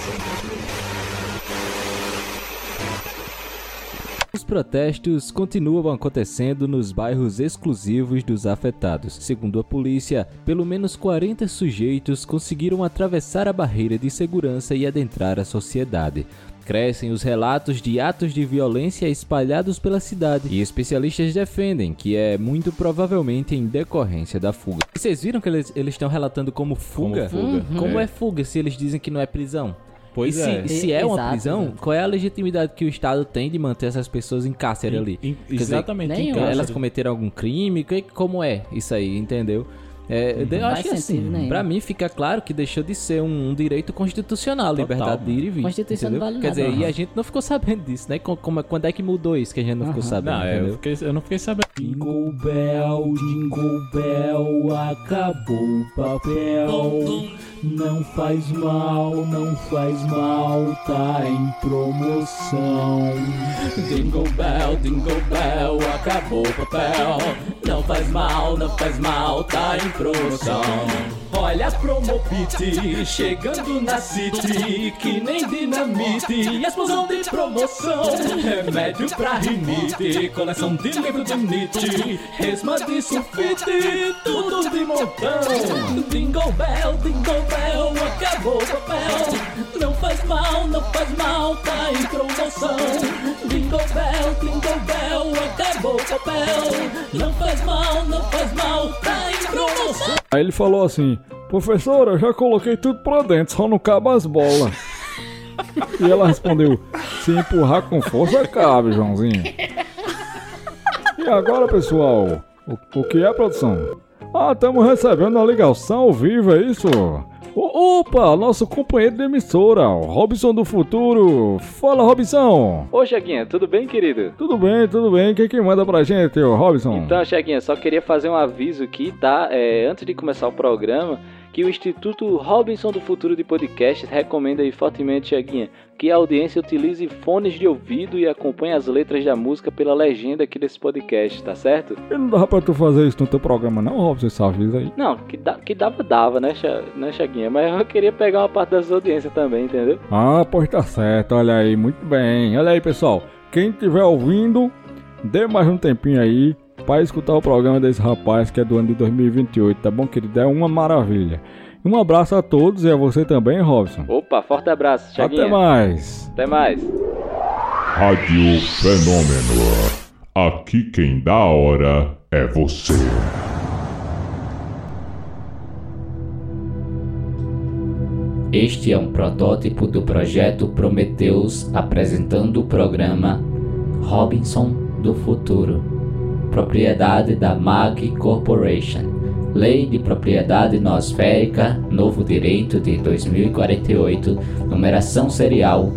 Os protestos continuam acontecendo nos bairros exclusivos dos afetados. Segundo a polícia, pelo menos 40 sujeitos conseguiram atravessar a barreira de segurança e adentrar a sociedade. Crescem os relatos de atos de violência espalhados pela cidade e especialistas defendem que é muito provavelmente em decorrência da fuga. Vocês viram que eles estão relatando como fuga? Como é fuga se eles dizem que não é prisão? Pois se é uma prisão, qual é a legitimidade que o Estado tem de manter essas pessoas em cárcere ali? Exatamente. Dizer, elas cometeram algum crime? Como é isso aí, entendeu? Eu acho que assim, pra mim fica claro que deixou de ser um direito constitucional, liberdade de ir e vir. Constituição não vale nada. Quer dizer, e a gente não ficou sabendo disso, né? Quando é que mudou isso que a gente não ficou sabendo? Não, eu não fiquei sabendo. Jingle Bell, acabou o papel. Não faz mal, tá em promoção. Jingle Bell, acabou o papel. Não faz mal, tá em promoção. Olha a Promobit chegando na City, que nem dinamite, explosão de promoção. Remédio pra rinite, coleção de livro de Nietzsche, resma de sulfite, tudo de montão. Jingle Bell, acabou o papel. Não faz mal, tá em promoção. Jingle Bell, acabou o papel. Não faz mal, tá em promoção. Aí ele falou assim: professora, eu já coloquei tudo pra dentro, só não cabe as bolas. E ela respondeu: se empurrar com força, cabe, Joãozinho. E agora, pessoal, o que é, produção? Estamos recebendo a ligação ao vivo, é isso? Opa, nosso companheiro de emissora, o Robson do Futuro. Fala, Robson. Ô, Cheguinha, tudo bem, querido? Tudo bem. Quem que manda pra gente, ô Robson? Então, Cheguinha, só queria fazer um aviso aqui, tá? Antes de começar o programa, que o Instituto Robson do Futuro de Podcast recomenda aí fortemente, Cheguinha, que a audiência utilize fones de ouvido e acompanhe as letras da música pela legenda aqui desse podcast, tá certo? E não dava pra tu fazer isso no teu programa não, Robson, esse aviso aí? Não, que dava, né, Cheguinha? Mas eu queria pegar uma parte da sua audiência também, entendeu? Pois tá certo, olha aí, muito bem. Olha aí, pessoal, quem estiver ouvindo, dê mais um tempinho aí para escutar o programa desse rapaz que é do ano de 2028, tá bom, querido? É uma maravilha. Um abraço a todos e a você também, Robson. Opa, forte abraço, Cheguinha. Até mais. Rádio Fenômeno. Aqui quem dá a hora é você. Este é um protótipo do projeto Prometheus apresentando o programa Robson do Futuro. Propriedade da MAG Corporation. Lei de Propriedade Noosférica, Novo Direito de 2048, numeração serial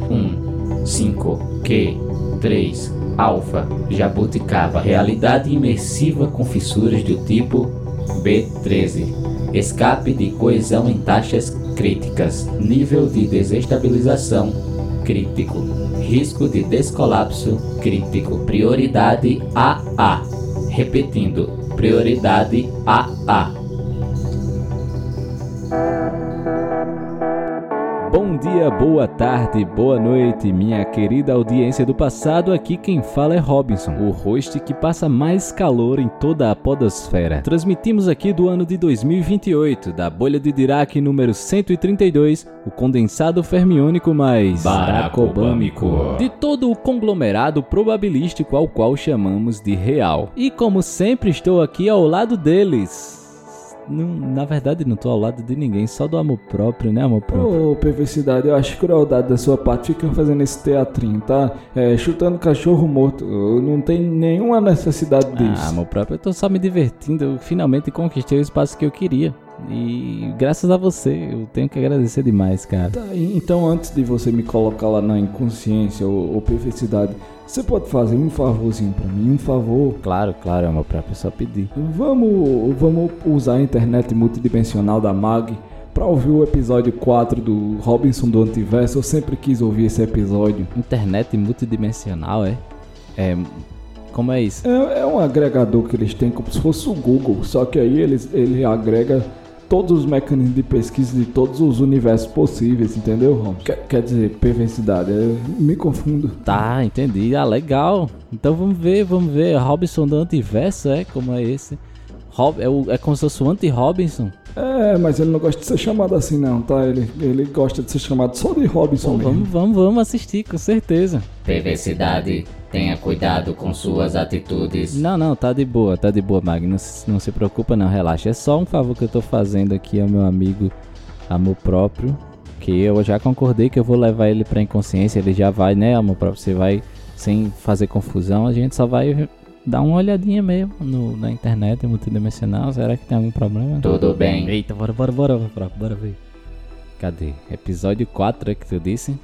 1-5-Q-3 Alfa, Jabuticaba. Realidade imersiva com fissuras do tipo B13. Escape de coesão em taxas críticas. Nível de desestabilização crítico. Risco de descolapso crítico. Prioridade AA. Repetindo, prioridade AA. Bom dia, boa tarde, boa noite, minha querida audiência do passado. Aqui quem fala é Robson, o host que passa mais calor em toda a podosfera. Transmitimos aqui do ano de 2028, da bolha de Dirac número 132, o condensado fermiônico mais Barack Obâmico, de todo o conglomerado probabilístico ao qual chamamos de real. E como sempre estou aqui ao lado deles. Na verdade não tô ao lado de ninguém, só do amor próprio, né, amor próprio? Ô, perversidade, eu acho crueldade da sua parte ficar fazendo esse teatrinho, tá? Chutando cachorro morto, não tem nenhuma necessidade disso. Amor próprio, eu tô só me divertindo, eu finalmente conquistei o espaço que eu queria. E graças a você, eu tenho que agradecer demais, cara. Tá, então antes de você me colocar lá na inconsciência ou perversidade, você pode fazer um favorzinho pra mim, um favor? Claro, amor próprio, é só pedir. Vamos usar a internet multidimensional da MAG pra ouvir o episódio 4 do Robson do Antiverso. Eu sempre quis ouvir esse episódio. Internet multidimensional, como é isso? É um agregador que eles têm como se fosse o Google, só que aí ele agrega todos os mecanismos de pesquisa de todos os universos possíveis, entendeu, Robson? Quer dizer, perversidade, eu me confundo. Tá, entendi. Ah, legal. Então vamos ver. Robinson do Antiverso, como é esse? É como se fosse o anti-Robinson? É, mas ele não gosta de ser chamado assim não, tá? Ele gosta de ser chamado só de Robinson mesmo. Vamos assistir, com certeza. Perversidade, tenha cuidado com suas atitudes. Não, tá de boa, Mag. Não se preocupa não, relaxa. É só um favor que eu tô fazendo aqui ao meu amigo Amor Próprio, que eu já concordei que eu vou levar ele pra inconsciência. Ele já vai, né, Amor Próprio? Você vai, sem fazer confusão, a gente só vai... Dá uma olhadinha mesmo na internet multidimensional. Será que tem algum problema? Tudo bem. Eita, bora ver. Cadê? Episódio 4 que tu disse?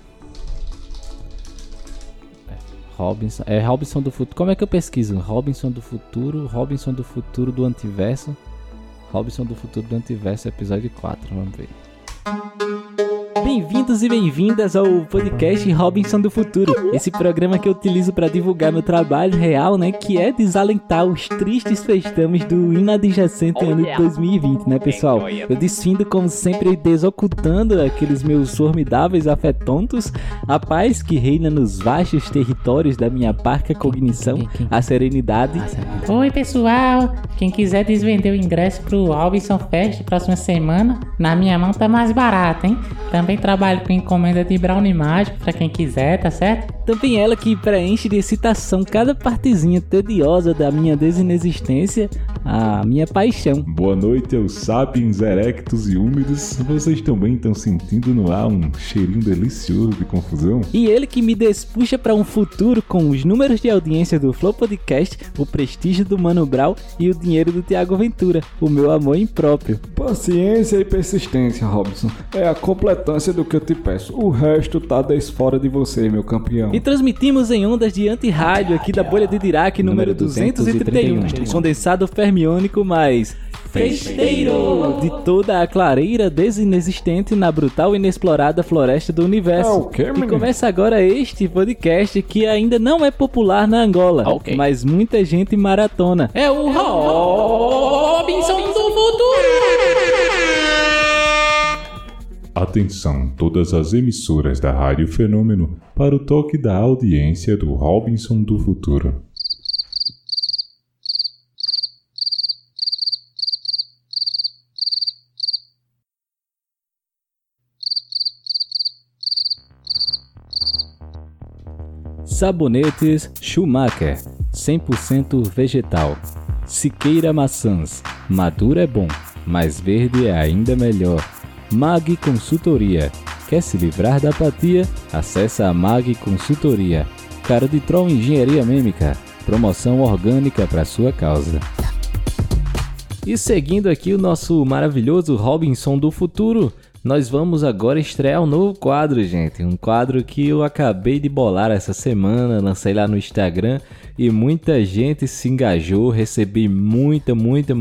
Robinson. É Robinson do Futuro. Como é que eu pesquiso? Robinson do Futuro do Antiverso. Robinson do Futuro do Antiverso, episódio 4. Vamos ver. Bem-vindos e bem-vindas ao podcast Robinson do Futuro, esse programa que eu utilizo para divulgar meu trabalho real, né, que é desalentar os tristes festões do inadjacente ano de 2020, né, pessoal? Eu desfindo, como sempre, desocultando aqueles meus formidáveis afetontos, a paz que reina nos vastos territórios da minha parca cognição, a serenidade. Oi, pessoal, quem quiser desvender o ingresso pro Robinson Fest próxima semana, na minha mão tá mais barato, hein? Também trabalho com encomenda de brownie mágico pra quem quiser, tá certo? Também ela que preenche de excitação cada partezinha tediosa da minha desinexistência, a minha paixão. Boa noite aos sapiens erectos e úmidos. Vocês também estão sentindo no ar um cheirinho delicioso de confusão? E ele que me despuxa para um futuro com os números de audiência do Flow Podcast, o prestígio do Mano Brown e o dinheiro do Thiago Ventura, o meu amor impróprio. Paciência e persistência, Robson. É a completância do que eu te peço. O resto tá desfora de você, meu campeão. E transmitimos em ondas de anti-rádio aqui da bolha de Dirac, número 231. Condensado fermiônico mais festeiro de toda a clareira desinexistente na brutal e inexplorada floresta do universo. E começa agora este podcast que ainda não é popular na Angola, mas muita gente maratona. É o Robinson do Futuro! Atenção, todas as emissoras da Rádio Fenômeno, para o toque da audiência do Robinson do Futuro. Sabonetes Schumacher, 100% vegetal. Siqueira Maçãs, maduro é bom, mas verde é ainda melhor. Mag Consultoria. Quer se livrar da apatia? Acesse a Mag Consultoria. Cara de Troll Engenharia Mímica. Promoção orgânica para sua causa. E seguindo aqui o nosso maravilhoso Robinson do Futuro, nós vamos agora estrear um novo quadro, gente. Um quadro que eu acabei de bolar essa semana, lancei lá no Instagram e muita gente se engajou, recebi muita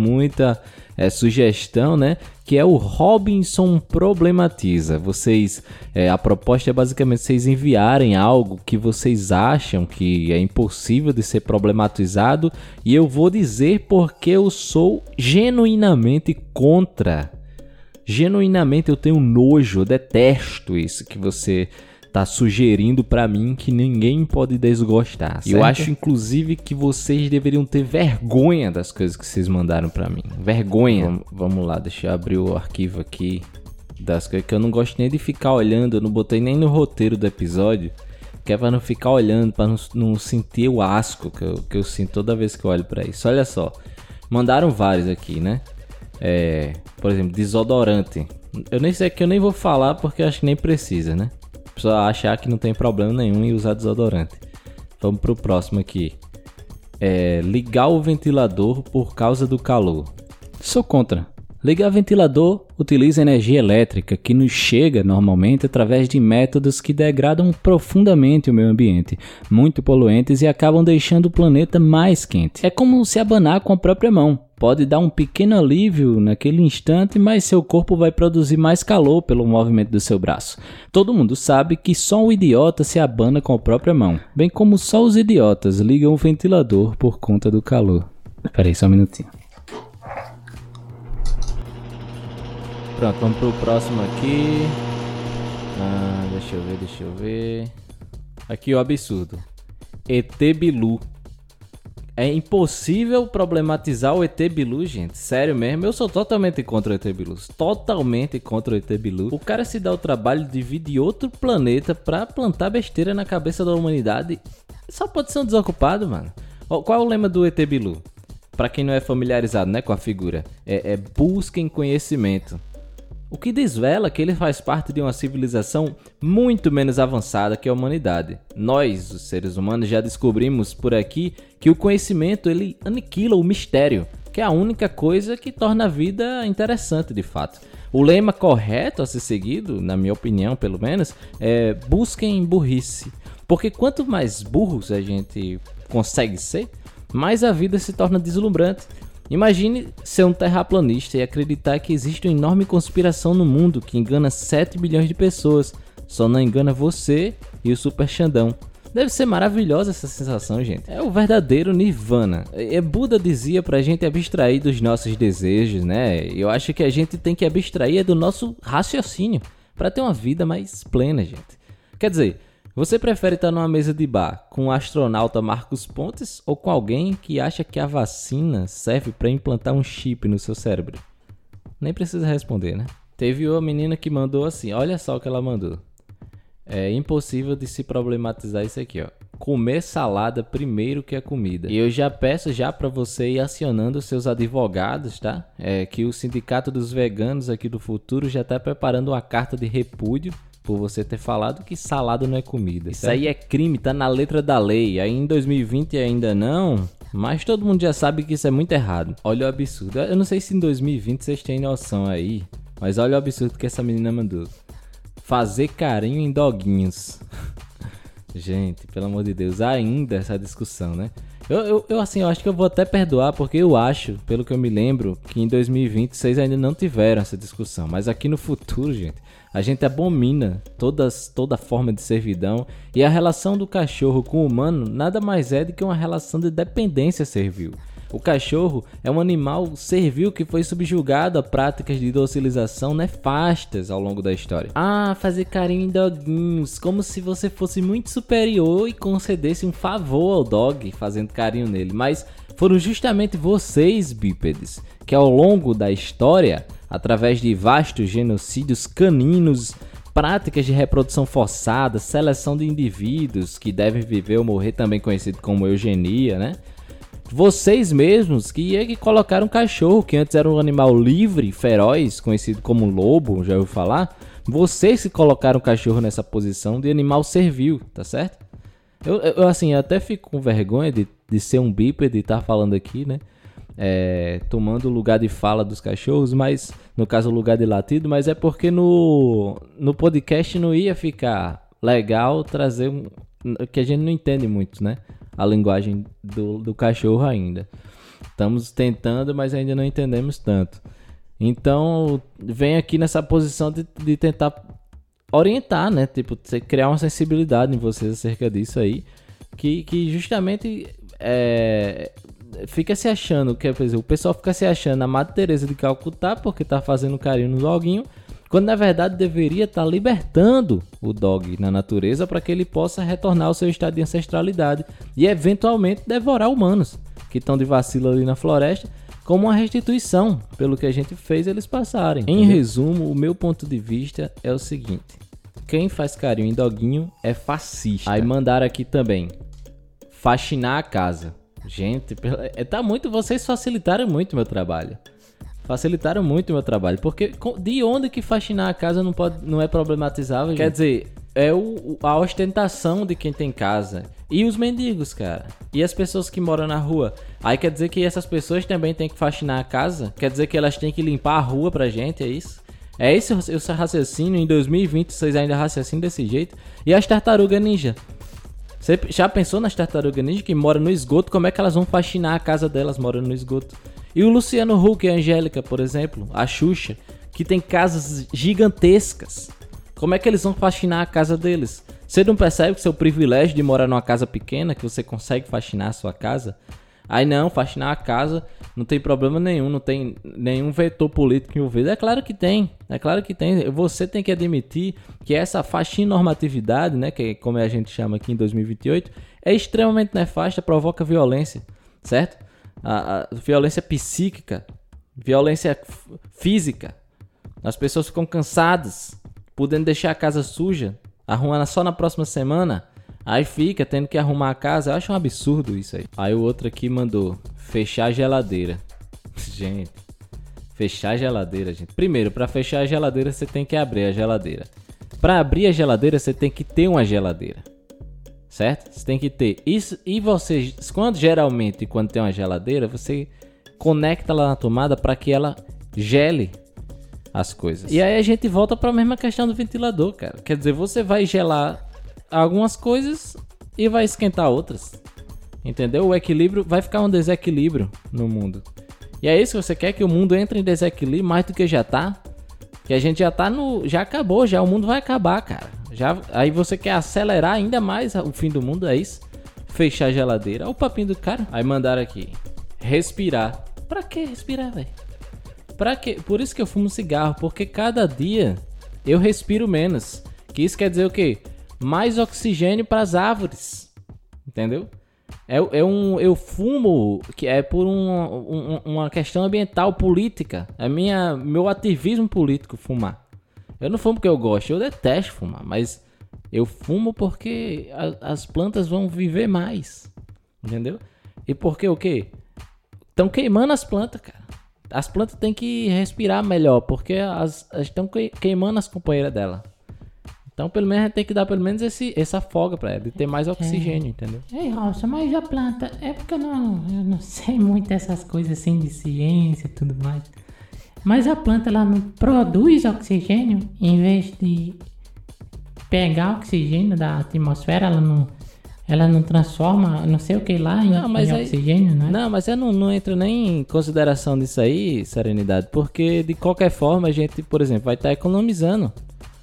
sugestão, né? Que é o Robinson Problematiza. Vocês, a proposta é basicamente vocês enviarem algo que vocês acham que é impossível de ser problematizado e eu vou dizer porque eu sou genuinamente contra. Genuinamente eu tenho nojo, eu detesto isso que você tá sugerindo pra mim que ninguém pode desgostar, certo? Eu acho inclusive que vocês deveriam ter vergonha das coisas que vocês mandaram pra mim. Vergonha. Vamos lá, deixa eu abrir o arquivo aqui das coisas que eu não gosto nem de ficar olhando, eu não botei nem no roteiro do episódio, que é pra não ficar olhando, pra não sentir o asco que eu sinto toda vez que eu olho pra isso. Olha só, mandaram vários aqui, né? Por exemplo, desodorante. Eu nem sei que eu nem vou falar porque eu acho que nem precisa, né? A pessoa achar que não tem problema nenhum em usar desodorante. Vamos pro próximo aqui. Ligar o ventilador por causa do calor. Sou contra. Ligar ventilador utiliza energia elétrica que nos chega normalmente através de métodos que degradam profundamente o meio ambiente, muito poluentes e acabam deixando o planeta mais quente. É como se abanar com a própria mão. Pode dar um pequeno alívio naquele instante, mas seu corpo vai produzir mais calor pelo movimento do seu braço. Todo mundo sabe que só um idiota se abana com a própria mão, bem como só os idiotas ligam o ventilador por conta do calor. Espera aí só um minutinho. Pronto, vamos pro próximo aqui. Deixa eu ver. Aqui o absurdo. ET Bilu. É impossível problematizar o ET Bilu, gente. Sério mesmo, eu sou totalmente contra o ET Bilu. Totalmente contra o ET Bilu. O cara se dá o trabalho de vir de outro planeta pra plantar besteira na cabeça da humanidade. Só pode ser um desocupado, mano. Qual é o lema do ET Bilu? Pra quem não é familiarizado, né, com a figura. Busquem conhecimento. O que desvela que ele faz parte de uma civilização muito menos avançada que a humanidade. Nós, os seres humanos, já descobrimos por aqui que o conhecimento ele aniquila o mistério, que é a única coisa que torna a vida interessante de fato. O lema correto a ser seguido, na minha opinião pelo menos, é busquem burrice. Porque quanto mais burros a gente consegue ser, mais a vida se torna deslumbrante. Imagine ser um terraplanista e acreditar que existe uma enorme conspiração no mundo que engana 7 bilhões de pessoas. Só não engana você e o Super Xandão. Deve ser maravilhosa essa sensação, gente. É o verdadeiro nirvana. Buda dizia pra gente abstrair dos nossos desejos, né? Eu acho que a gente tem que abstrair do nosso raciocínio pra ter uma vida mais plena, gente. Quer dizer, você prefere estar numa mesa de bar com o astronauta Marcos Pontes ou com alguém que acha que a vacina serve para implantar um chip no seu cérebro? Nem precisa responder, né? Teve uma menina que mandou assim, olha só o que ela mandou. É impossível de se problematizar isso aqui, ó. Comer salada primeiro que a comida. E eu já peço para você ir acionando seus advogados, tá? Que o Sindicato dos Veganos aqui do futuro já tá preparando uma carta de repúdio por você ter falado que salada não é comida. Isso aí é crime, tá na letra da lei. Aí em 2020 ainda não, mas todo mundo já sabe que isso é muito errado. Olha o absurdo. Eu não sei se em 2020 vocês têm noção aí, mas olha o absurdo que essa menina mandou. Fazer carinho em doguinhos. Gente, pelo amor de Deus, ainda essa discussão, né? Eu acho que eu vou até perdoar, porque eu acho, pelo que eu me lembro, que em 2020 vocês ainda não tiveram essa discussão. Mas aqui no futuro, gente, a gente abomina toda forma de servidão. E a relação do cachorro com o humano nada mais é do que uma relação de dependência servil. O cachorro é um animal servil que foi subjugado a práticas de docilização nefastas ao longo da história. Fazer carinho em doguinhos, como se você fosse muito superior e concedesse um favor ao dog fazendo carinho nele. Mas foram justamente vocês, bípedes, que ao longo da história, através de vastos genocídios caninos, práticas de reprodução forçada, seleção de indivíduos que devem viver ou morrer, também conhecido como eugenia, né? Vocês mesmos que colocaram um cachorro, que antes era um animal livre, feroz, conhecido como lobo, já ouviu falar? Vocês que colocaram o cachorro nessa posição de animal servil, tá certo? Eu assim, até fico com vergonha de ser um bípede e estar falando aqui, né? Tomando o lugar de fala dos cachorros, mas no caso o lugar de latido, mas é porque no podcast não ia ficar legal trazer que a gente não entende muito, né? A linguagem do cachorro ainda. Estamos tentando, mas ainda não entendemos tanto. Então, vem aqui nessa posição de tentar orientar, né? Tipo, criar uma sensibilidade em vocês acerca disso aí. Que justamente fica se achando, quer dizer, o pessoal fica se achando a Madre Teresa de Calcutá porque tá fazendo carinho no doguinho, quando na verdade deveria estar libertando o dog na natureza para que ele possa retornar ao seu estado de ancestralidade e eventualmente devorar humanos que estão de vacilo ali na floresta, como uma restituição pelo que a gente fez eles passarem. Em resumo, o meu ponto de vista é o seguinte: quem faz carinho em doguinho é fascista. Aí mandaram aqui também faxinar a casa. Gente, vocês facilitaram muito o meu trabalho. Facilitaram muito o meu trabalho, porque de onde que faxinar a casa não é problematizável, gente? Quer dizer, a ostentação de quem tem casa. E os mendigos, cara. E as pessoas que moram na rua. Aí quer dizer que essas pessoas também têm que faxinar a casa? Quer dizer que elas têm que limpar a rua pra gente, é isso? É esse o seu raciocínio? Em 2020 vocês ainda raciocinam desse jeito? E as tartarugas ninja? Você já pensou nas tartarugas ninja que moram no esgoto? Como é que elas vão faxinar a casa delas morando no esgoto? E o Luciano Huck e a Angélica, por exemplo, a Xuxa, que tem casas gigantescas. Como é que eles vão faxinar a casa deles? Você não percebe que seu privilégio de morar numa casa pequena, que você consegue faxinar a sua casa? Aí não, faxinar a casa não tem problema nenhum, não tem nenhum vetor político envolvido. É claro que tem. Você tem que admitir que essa faxinormatividade, né, que como a gente chama aqui em 2028, é extremamente nefasta, provoca violência, certo? A violência psíquica, violência física. As pessoas ficam cansadas, podendo deixar a casa suja, arrumando só na próxima semana. Aí fica tendo que arrumar a casa. Eu acho um absurdo isso aí. Aí o outro aqui mandou fechar a geladeira. Gente, fechar a geladeira, gente. Primeiro, para fechar a geladeira, você tem que abrir a geladeira. Para abrir a geladeira, você tem que ter uma geladeira. Certo? Você tem que ter isso. E você, geralmente, quando tem uma geladeira, você conecta ela na tomada para que ela gele as coisas. E aí a gente volta para a mesma questão do ventilador, cara. Quer dizer, você vai gelar algumas coisas e vai esquentar outras. Entendeu? O equilíbrio vai ficar um desequilíbrio no mundo. E é isso que você quer, que o mundo entre em desequilíbrio mais do que já tá? Que a gente já tá no... Já acabou, já o mundo vai acabar, cara. Aí você quer acelerar ainda mais o fim do mundo, é isso? Fechar a geladeira. Olha o papinho do cara. Aí mandaram aqui. Respirar. Pra que respirar, velho? Pra quê? Por isso que eu fumo cigarro. Porque cada dia eu respiro menos. Que isso quer dizer o quê? Mais oxigênio para as árvores, entendeu? Eu fumo que é por uma questão ambiental, política. É meu ativismo político fumar. Eu não fumo porque eu gosto, eu detesto fumar, mas eu fumo porque as plantas vão viver mais, entendeu? E porque o quê? Estão queimando as plantas, cara. As plantas têm que respirar melhor, porque elas estão queimando as companheiras dela. Então, pelo menos, tem que dar pelo menos essa folga pra ela, de ter mais oxigênio, entendeu? Ei, Robson, mas a planta... É porque eu não sei muito dessas coisas assim de ciência e tudo mais. Mas a planta, ela não produz oxigênio? Em vez de pegar oxigênio da atmosfera, ela não transforma, não sei o que lá, em oxigênio, né? Não, mas eu não entro nem em consideração disso aí, Serenidade. Porque, de qualquer forma, a gente, por exemplo, vai estar economizando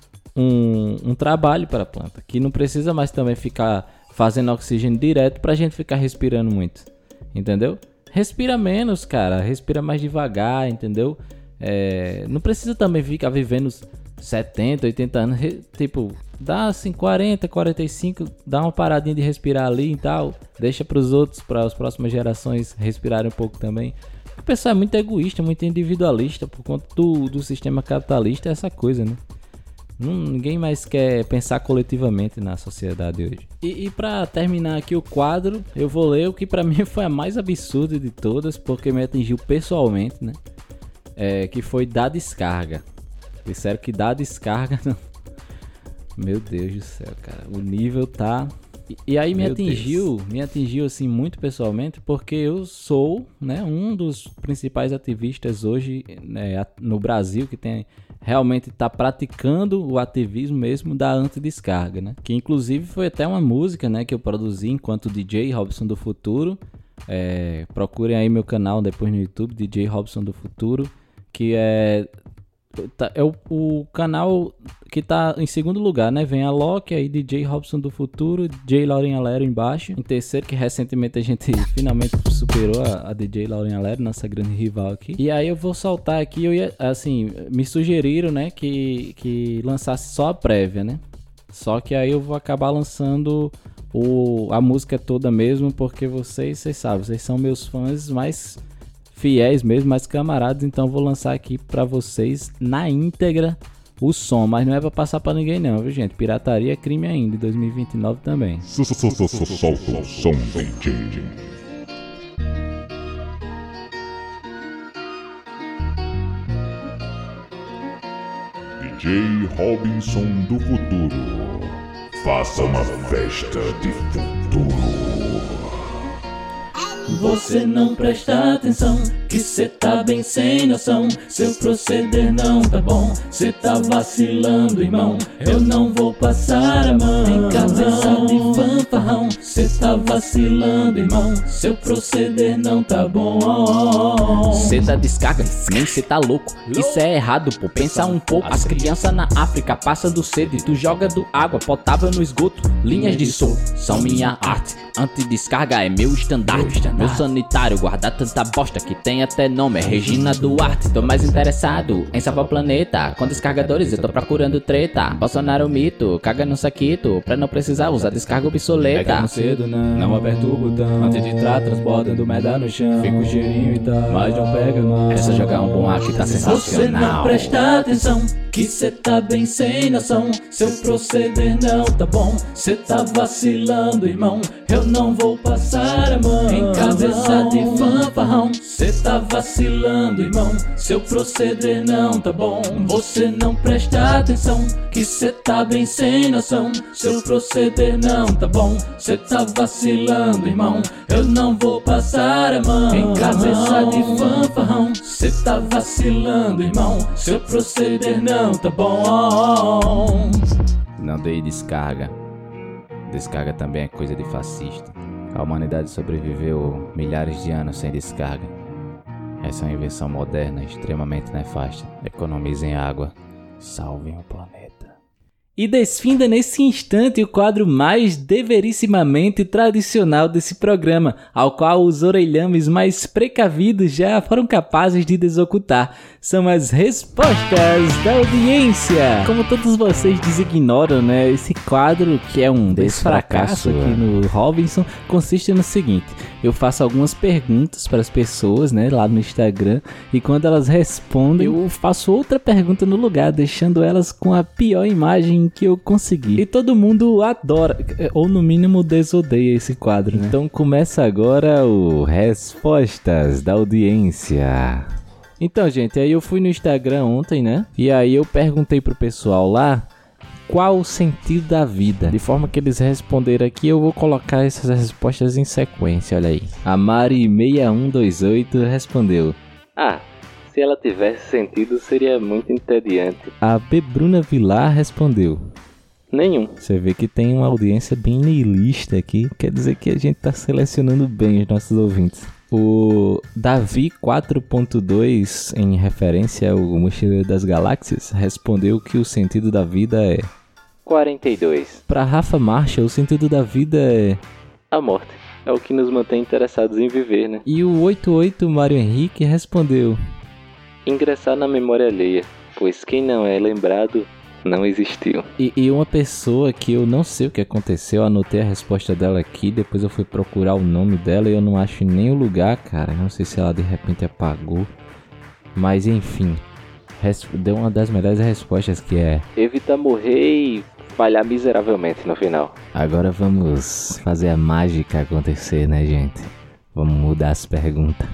um trabalho para a planta, que não precisa mais também ficar fazendo oxigênio direto pra gente ficar respirando muito, entendeu? Respira menos, cara, respira mais devagar, entendeu? Não precisa também ficar vivendo 70, 80 anos, tipo, dá assim 40, 45, dá uma paradinha de respirar ali e tal, deixa pros outros, para as próximas gerações respirarem um pouco também. O pessoal é muito egoísta, muito individualista por conta do sistema capitalista, essa coisa, né? Ninguém mais quer pensar coletivamente na sociedade hoje. E pra terminar aqui o quadro, eu vou ler o que pra mim foi a mais absurda de todas, porque me atingiu pessoalmente, né? Que foi dar descarga. Disseram que dar descarga não. Meu Deus do céu, cara. O nível tá... E aí me atingiu assim muito pessoalmente, porque eu sou, né, um dos principais ativistas hoje, né, no Brasil, que realmente está praticando o ativismo mesmo da antidescarga, né? Que inclusive foi até uma música, né, que eu produzi enquanto DJ Robson do Futuro. Procurem aí meu canal depois no YouTube, DJ Robson do Futuro, que é o canal que tá em segundo lugar, né? Vem a Loki, aí DJ Robson do Futuro, DJ Laurinha Lero embaixo. Em terceiro, que recentemente a gente finalmente superou a DJ Laurinha Lero, nossa grande rival aqui. E aí eu vou soltar aqui, me sugeriram, né, que lançasse só a prévia, né? Só que aí eu vou acabar lançando a música toda mesmo, porque vocês sabem, vocês são meus fãs mais fiéis mesmo, mais camaradas, então vou lançar aqui pra vocês na íntegra o som, mas não é pra passar pra ninguém não, viu, gente? Pirataria é crime ainda, em 2029 também. Solta o som, DJ. DJ Robinson do Futuro, faça uma festa de futuro. Você não presta atenção, que cê tá bem sem noção. Seu proceder não tá bom, cê tá vacilando, irmão. Eu não vou passar a mão. Em cabeça de fanfarrão, cê tá vacilando. vacilando, irmão, seu proceder não tá bom. Cê dá descarga, nem cê tá louco. Isso é errado, pô, pensa um pouco. As crianças na África passando sede, tu joga do água potável no esgoto. Linhas de som são minha arte, antidescarga é meu estandarte. Meu sanitário guardar tanta bosta que tem até nome, é Regina Duarte. Tô mais interessado em salvar o planeta, com descargadores eu tô procurando treta. Bolsonaro mito, caga no saquito, pra não precisar usar descarga obsoleta. Pega cedo não aperta o botão, antes de trás transbordando merda no chão. Fica o cheirinho e tal, mas não pega não. É só jogar um bom ar que tá sensacional. Você não presta atenção, que cê tá bem sem noção. Seu proceder não tá bom, cê tá vacilando, irmão, eu não vou passar a mão. Em cabeça de fanfarrão, cê tá vacilando, irmão, seu proceder não tá bom. Você não presta atenção, que cê tá bem sem noção. Seu proceder não tá bom, cê tá vacilando, irmão, eu não vou passar a mão. Em cabeça de fanfarrão, cê tá vacilando, irmão, seu proceder não tá bom. Não dei descarga. Descarga também é coisa de fascista. A humanidade sobreviveu milhares de anos sem descarga. Essa é uma invenção moderna extremamente nefasta. Economizem água, salvem o planeta. E desfinda nesse instante o quadro mais deverissimamente tradicional desse programa, ao qual os orelhames mais precavidos já foram capazes de desocultar. São as respostas da audiência. Como todos vocês designoram, né, esse quadro, que é um desfracasso aqui no Robinson, consiste no seguinte: eu faço algumas perguntas para as pessoas, né, lá no Instagram, e quando elas respondem, eu faço outra pergunta no lugar, deixando elas com a pior imagem que eu consegui. E todo mundo adora, ou no mínimo desodeia esse quadro, né? Então começa agora o Respostas da Audiência. Então, gente, aí eu fui no Instagram ontem, né? E aí eu perguntei pro pessoal lá qual o sentido da vida. De forma que eles responderam aqui, eu vou colocar essas respostas em sequência, olha aí. A Mari6128 respondeu: se ela tivesse sentido, seria muito entediante. A Bebruna Vilar respondeu: nenhum. Você vê que tem uma audiência bem niilista aqui. Quer dizer que a gente tá selecionando bem os nossos ouvintes. O Davi 4.2, em referência ao Mochileiro das Galáxias, respondeu que o sentido da vida é 42. Para Rafa Marcha, o sentido da vida é a morte. É o que nos mantém interessados em viver, né? E o 88 Mário Henrique respondeu: ingressar na memória alheia, pois quem não é lembrado não existiu. E uma pessoa que eu não sei o que aconteceu, eu anotei a resposta dela aqui, depois eu fui procurar o nome dela e eu não acho nem o lugar, cara. Não sei se ela de repente apagou, mas enfim, deu uma das melhores respostas, que é evitar morrer e falhar miseravelmente no final. Agora vamos fazer a mágica acontecer, né, gente? Vamos mudar as perguntas.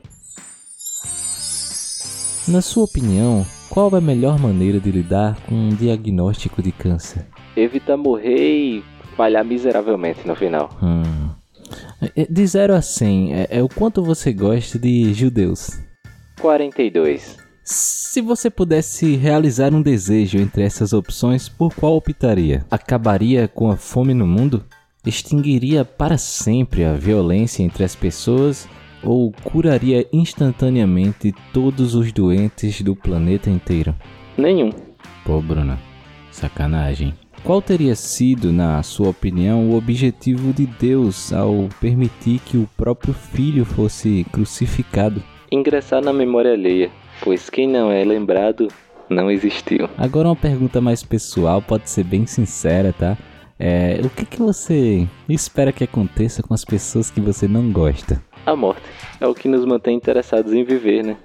Na sua opinião, qual é a melhor maneira de lidar com um diagnóstico de câncer? Evitar morrer e falhar miseravelmente no final. De 0 a 100, é o quanto você gosta de judeus? 42. Se você pudesse realizar um desejo entre essas opções, por qual optaria? Acabaria com a fome no mundo? Extinguiria para sempre a violência entre as pessoas? Ou curaria instantaneamente todos os doentes do planeta inteiro? Nenhum. Pô, Bruna, sacanagem. Qual teria sido, na sua opinião, o objetivo de Deus ao permitir que o próprio filho fosse crucificado? Ingressar na memória alheia, pois quem não é lembrado não existiu. Agora uma pergunta mais pessoal, pode ser bem sincera, tá? O que você espera que aconteça com as pessoas que você não gosta? A morte é o que nos mantém interessados em viver, né?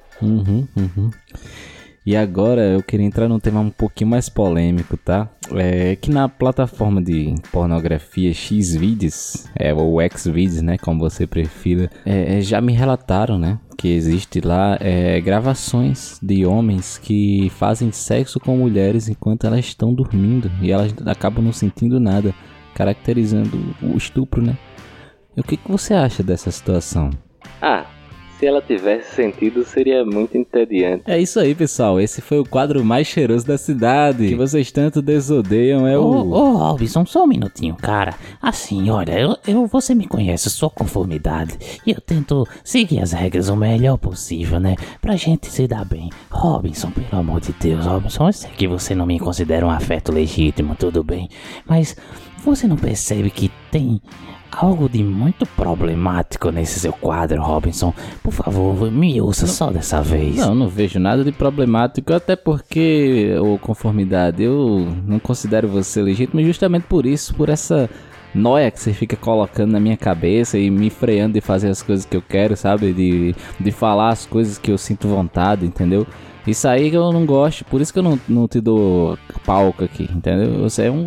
E agora eu queria entrar num tema um pouquinho mais polêmico, tá? Que na plataforma de pornografia Xvideos, ou Xvideos, né, como você prefira, já me relataram, né, que existe lá gravações de homens que fazem sexo com mulheres enquanto elas estão dormindo e elas acabam não sentindo nada, caracterizando o estupro, né? E o que você acha dessa situação? Se ela tivesse sentido, seria muito entediante. É isso aí, pessoal. Esse foi o quadro mais cheiroso da cidade. Que vocês tanto desodeiam é o... Ô, Robinson, só um minutinho, cara. Assim, olha, você me conhece, eu sou conformidade. E eu tento seguir as regras o melhor possível, né? Pra gente se dar bem. Robinson, pelo amor de Deus, Robinson, eu sei que você não me considera um afeto legítimo, tudo bem. Mas você não percebe que tem algo de muito problemático nesse seu quadro, Robinson? Por favor, me ouça só dessa vez. Não vejo nada de problemático, até porque, ô conformidade, eu não considero você legítimo justamente por isso, por essa noia que você fica colocando na minha cabeça e me freando de fazer as coisas que eu quero, sabe? De falar as coisas que eu sinto vontade, entendeu? Isso aí que eu não gosto, por isso que eu não te dou palco aqui, entendeu? Você é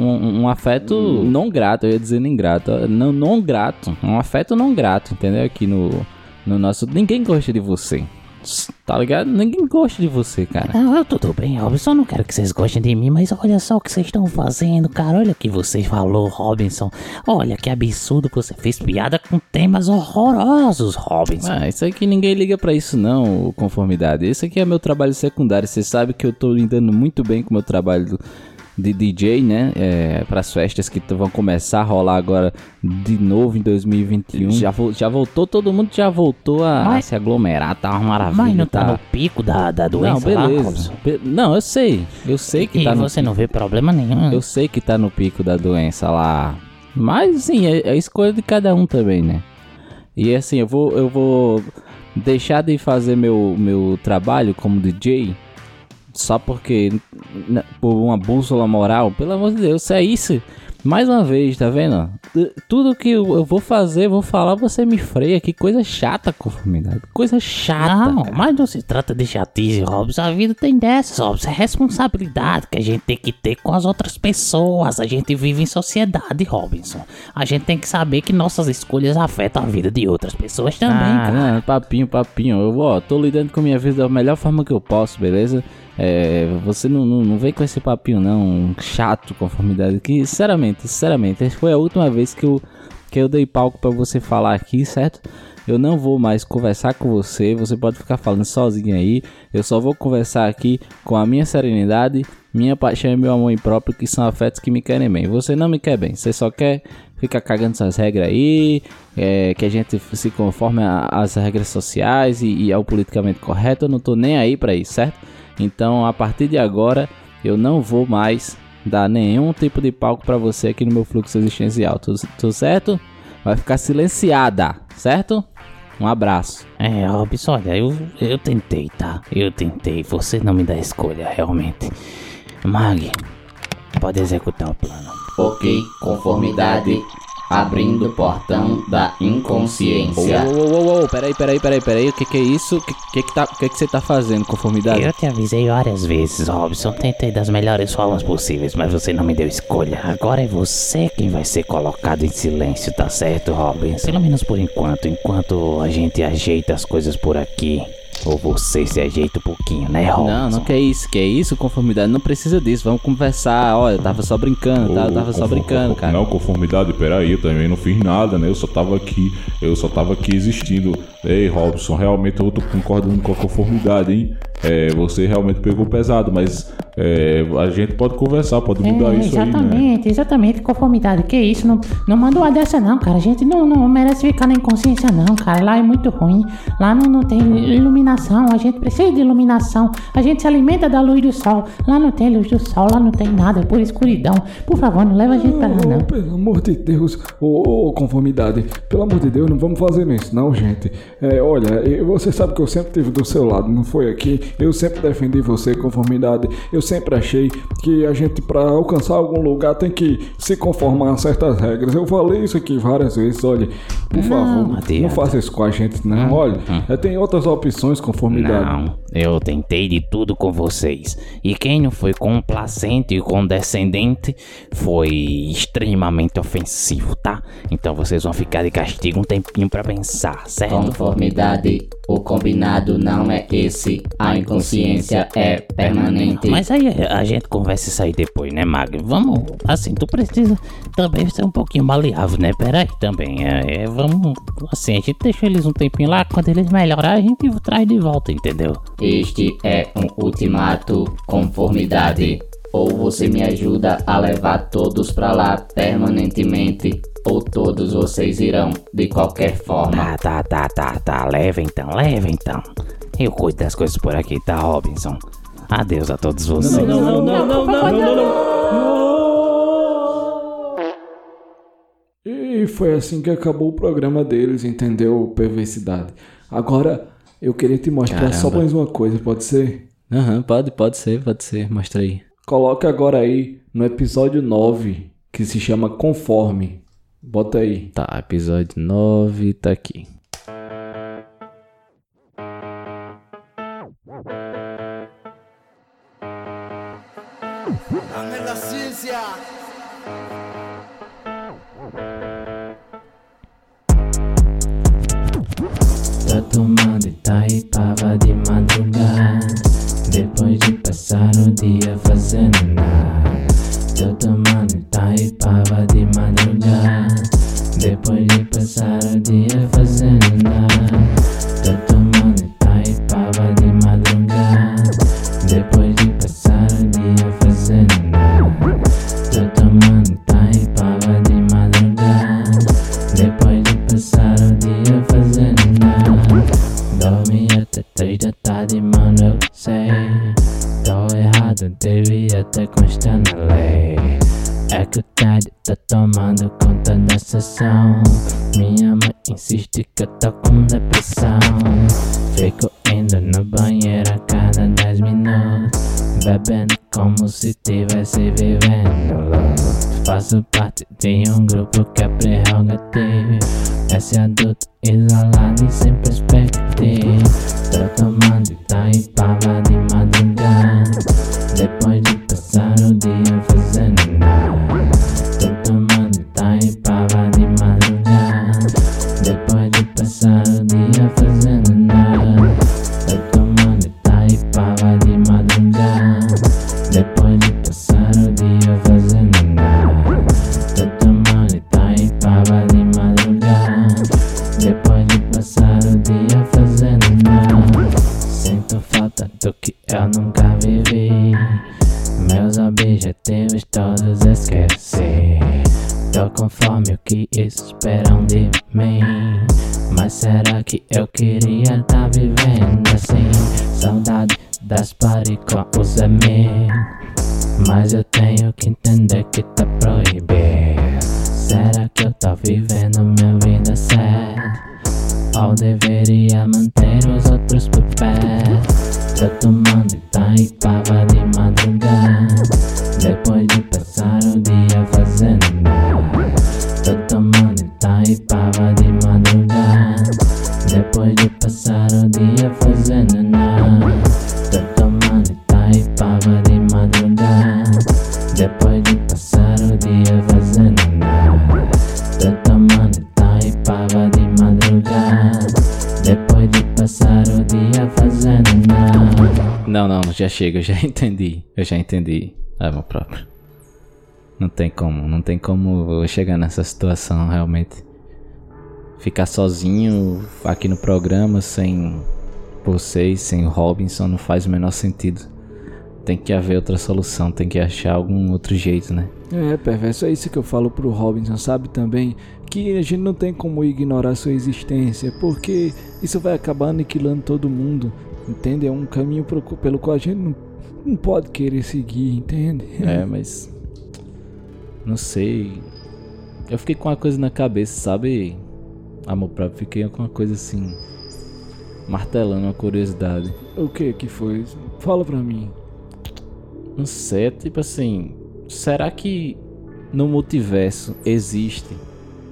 um afeto não grato, eu ia dizer nem grato, não grato, um afeto não grato, entendeu? Aqui no nosso... Ninguém gosta de você, tá ligado? Ninguém gosta de você, cara. Não, tudo bem, Robinson, não quero que vocês gostem de mim, mas olha só o que vocês estão fazendo, cara. Olha o que você falou, Robinson. Olha que absurdo, você fez piada com temas horrorosos, Robinson. Isso aqui ninguém liga pra isso não, conformidade. Isso aqui é meu trabalho secundário. Você sabe que eu tô lidando muito bem com o meu trabalho de DJ, né, pras festas que vão começar a rolar agora de novo em 2021. Já voltou, todo mundo já voltou a se aglomerar, tá uma maravilha. Mas não tá no pico da doença. Não, beleza. Não, eu sei que tá no pico. E você não vê problema nenhum. Eu sei que tá no pico da doença lá, mas sim, é a escolha de cada um também, né. E assim, eu vou deixar de fazer meu trabalho como DJ só porque, por uma bússola moral, pelo amor de Deus, é isso. Mais uma vez, tá vendo? Tudo que eu vou fazer, vou falar, você me freia. Que coisa chata, conformidade. Coisa chata. Não, mas não se trata de chatice, Robson. A vida tem dessas, Robson. É responsabilidade que a gente tem que ter com as outras pessoas. A gente vive em sociedade, Robinson. A gente tem que saber que nossas escolhas afetam a vida de outras pessoas também, cara. Não, papinho. Eu tô lidando com a minha vida da melhor forma que eu posso, beleza? Você não vem com esse papinho não, chato, conformidade, que sinceramente, essa foi a última vez que eu dei palco pra você falar aqui, certo? Eu não vou mais conversar com você pode ficar falando sozinho aí, eu só vou conversar aqui com a minha serenidade, minha paixão e meu amor próprio, que são afetos que me querem bem. Você não me quer bem, você só quer ficar cagando suas regras aí, que a gente se conforme às regras sociais e ao politicamente correto. Eu não tô nem aí pra isso, certo? Então, a partir de agora, eu não vou mais dar nenhum tipo de palco pra você aqui no meu fluxo existencial. Tudo certo? Vai ficar silenciada, certo? Um abraço. Robson, olha, eu tentei, tá? Eu tentei. Você não me dá escolha, realmente. Mag, pode executar o plano. Ok, conformidade. Abrindo o portão da inconsciência. Peraí, o que é isso? O que você tá fazendo, conformidade? Eu te avisei várias vezes, Robson. Tentei das melhores formas possíveis, mas você não me deu escolha. Agora é você quem vai ser colocado em silêncio, tá certo, Robinson? Pelo menos por enquanto a gente ajeita as coisas por aqui. Ou você se ajeita um pouquinho, né, Robson? Não, que é isso, conformidade, não precisa disso, vamos conversar. Olha, eu tava só brincando, cara. Não, conformidade, peraí, eu também não fiz nada, né, eu só tava aqui existindo. Ei, Robson, realmente eu tô concordando com a conformidade, hein. Você realmente pegou pesado, mas a gente pode conversar, pode mudar isso aí, né? Exatamente, conformidade. Que isso, não manda uma dessa não, cara. A gente não merece ficar na inconsciência não, cara. Lá é muito ruim, lá não tem iluminação, a gente precisa de iluminação. A gente se alimenta da luz do sol, lá não tem luz do sol, lá não tem nada, é pura escuridão. Por favor, não leva a gente pra lá não. Pelo amor de Deus, conformidade, pelo amor de Deus, não vamos fazer isso não, gente. Olha, você sabe que eu sempre estive do seu lado, não foi aqui? Eu sempre defendi você, conformidade. Eu sempre achei que a gente, pra alcançar algum lugar, tem que se conformar a certas regras. Eu falei isso aqui várias vezes. Olha, por favor, não faça isso com a gente, não. Olha, tem outras opções, conformidade. Eu tentei de tudo com vocês. E quem não foi complacente e condescendente foi extremamente ofensivo, tá? Então vocês vão ficar de castigo um tempinho pra pensar, certo? Conformidade, o combinado não é esse. A inconsciência é permanente. Mas aí a gente conversa isso aí depois, né, Mag? Vamos, assim, tu precisa também ser um pouquinho maleável, né? Pera aí também, vamos, assim, a gente deixa eles um tempinho lá, quando eles melhorarem a gente traz de volta, entendeu? Este é um ultimato, conformidade. Ou você me ajuda a levar todos pra lá permanentemente, ou todos vocês irão de qualquer forma. Tá, leva então. Eu cuido das coisas por aqui, tá, Robinson? Adeus a todos vocês. E foi assim que acabou o programa deles, entendeu? Perversidade. Agora, eu queria te mostrar só mais uma coisa, pode ser? Aham, pode ser. Mostra aí. Coloca agora aí no episódio 9, que se chama Conforme. Bota aí. Tá, episódio 9 tá aqui. Dame la ciencia. Tô tomando Itaipava de madrugada, depois de passar o dia fazendo nada. Tô tomando Itaipava de madrugada, depois de passar o dia fazendo nada. Tô tomando Itaipava de madrugada, depois de passar o dia fazendo nada. Tô tomando Itaipava de madrugada, depois de passar o dia fazendo nada. Dormi até 3 da tarde, mano, eu sei. Tô errado, devia ter constar na lei. É que o tédio tá tomando conta da sessão. Minha mãe insiste que eu tô com depressão. Fico indo no banheiro a cada 10 minutos, bebendo como se tivesse vivendo louco. Faço parte de um grupo que é prerrogativo. Esse adulto isolado e sem perspectiva. Tô tomando Itaipava de madrugada, depois de passar o dia fazendo nada. Tô tomando Itaipava de madrugada, depois de passar o dia fazendo nada. Tô tomando Itaipava de madrugada, depois de passar o dia fazendo nada. Tô tomando Itaipava de madrugada, depois de passar o dia fazendo nada. Sinto falta do que eu nunca vivi, meus objetivos todos esqueci. Tô conforme o que esperam de mim, mas será que eu queria tá vivendo assim? Saudade das party com os amigos, mas eu tenho que entender que tá proibido. Será que eu tô vivendo minha vida certa, ou deveria manter os outros por perto? Tô tomando Itaipava de madrugada, depois de passar o dia fazendo nada. Tô tomando Itaipava de madrugada, depois de passar o dia fazendo nada. Tô tomando Itaipava de madrugada, depois de passar o dia fazendo nada. Tô tomando Itaipava de madrugada, depois de passar o dia fazendo nada. Não, já chega, eu já entendi. Meu próprio. Não tem como eu chegar nessa situação realmente. Ficar sozinho aqui no programa sem vocês, sem o Robinson, não faz o menor sentido. Tem que haver outra solução, tem que achar algum outro jeito, né? Perverso, é isso que eu falo pro Robinson, sabe também? Que a gente não tem como ignorar sua existência, porque isso vai acabar aniquilando todo mundo, entende? É um caminho pelo qual a gente não pode querer seguir, entende? Mas... não sei... eu fiquei com uma coisa na cabeça, sabe? Amor próprio, fiquei com uma coisa assim... martelando, uma curiosidade. O que foi? Fala pra mim. Não sei, é tipo assim... será que no multiverso existe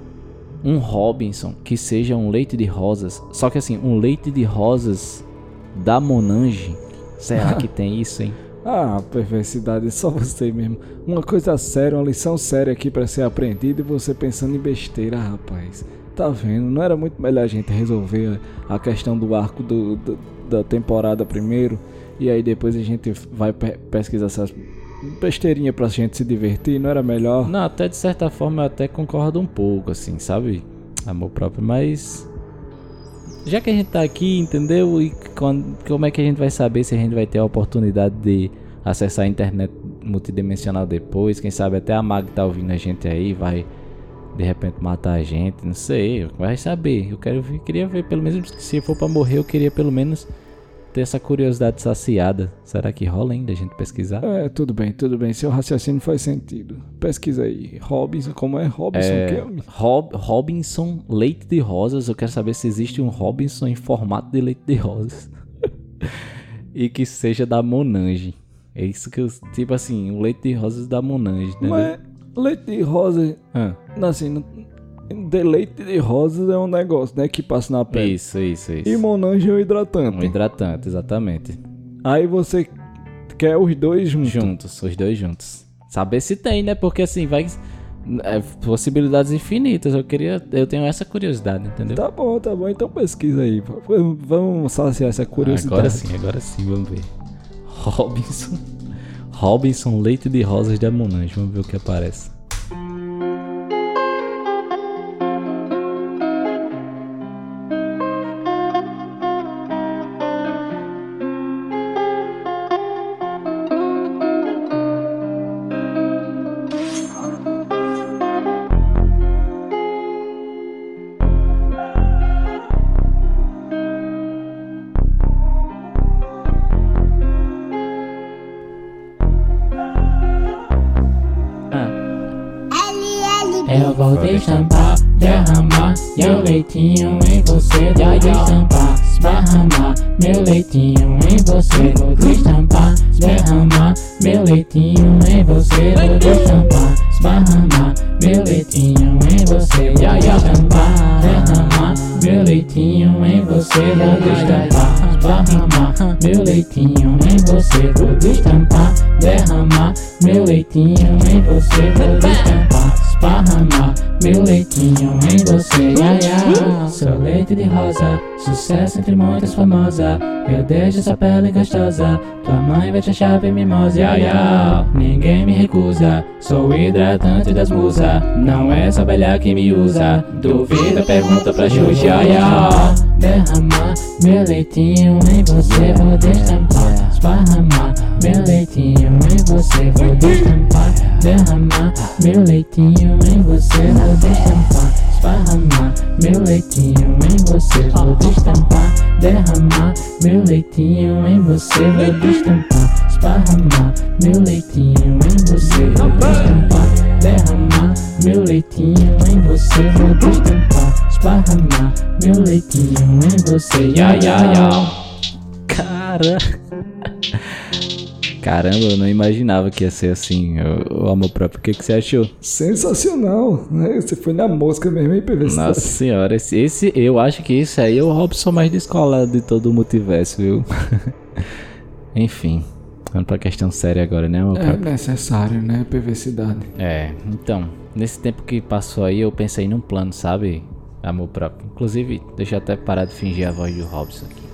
um Robinson que seja um leite de rosas? Só que assim, um leite de rosas da Monange. Será que tem isso, hein? Ah, perversidade, só você mesmo. Uma coisa séria, uma lição séria aqui pra ser aprendida e você pensando em besteira, rapaz. Tá vendo? Não era muito melhor a gente resolver a questão do arco da temporada primeiro e aí depois a gente vai pesquisar essas besteirinhas pra gente se divertir? Não era melhor? Não, até de certa forma eu até concordo um pouco, assim, sabe? Amor próprio, mas... Já que a gente tá aqui, entendeu? E como é que a gente vai saber se a gente vai ter a oportunidade de acessar a internet multidimensional depois? Quem sabe até a Mag tá ouvindo a gente aí, vai de repente matar a gente, não sei, vai saber. Queria ver, pelo menos se for pra morrer, eu queria pelo menos ter essa curiosidade saciada. Será que rola ainda a gente pesquisar? É, tudo bem, seu raciocínio faz sentido. Pesquisa aí, Robinson, como é? Robinson o quê? Robinson Leite de Rosas. Eu quero saber se existe um Robinson em formato de leite de rosas. E que seja da Monange. É isso que eu... Tipo assim, o leite de rosas da Monange, né? Mas leite de rosas... Assim, de leite de rosas é um negócio, né? Que passa na pele. Isso. E Monange é um hidratante. Um hidratante, exatamente. Aí você quer os dois juntos. Os dois juntos. Saber se tem, né? Porque assim, vai... possibilidades infinitas. Eu tenho essa curiosidade, entendeu? Tá bom. Então pesquisa aí. Vamos saciar essa curiosidade. Agora sim, vamos ver. Robinson Leite de Rosas da Monange. Vamos ver o que aparece. Eu vou destampar, derramar meu leitinho em você. Vou destampar, esparramar meu leitinho em você. Vou destampar, derramar meu leitinho em você. Vou destampar, esparramar meu leitinho em você. Vou destampar, derramar meu leitinho em você. Vou destampar, esparramar meu leitinho em você. Vou destampar, derramar meu leitinho em você. Vou destampar, esparramar meu leitinho em você. Sou leite de rosa, sucesso entre muitas famosa. Eu deixo essa pele gostosa, tua mãe vai te achar bem mimosa. Ninguém me recusa, sou hidratante das musas. Não é só abelha que me usa, duvida, pergunta pra Xuxa. Derramar meu leitinho em você. Vou destampar, esparramar meu leitinho em você. Vou destampar, derramar meu leitinho em você. Vou destampar, esparramar meu leitinho em você. Vou destampar, derramar meu leitinho em você. Vou destampar, esparramar meu leitinho em você. Vou destampar, derramar meu leitinho em você. Vou destampar, esparramar meu leitinho em você. Caramba, eu não imaginava que ia ser assim, o amor próprio. O que você achou? Sensacional, né? Você foi na mosca mesmo, hein, PVC? Nossa senhora, eu acho que esse aí é o Robson mais descolado de todo o multiverso, viu? Enfim, vamos pra questão séria agora, né, amor próprio? É necessário, né, perversidade. Então, nesse tempo que passou aí, eu pensei num plano, sabe, amor próprio? Inclusive, deixa eu até parar de fingir a voz do Robson aqui.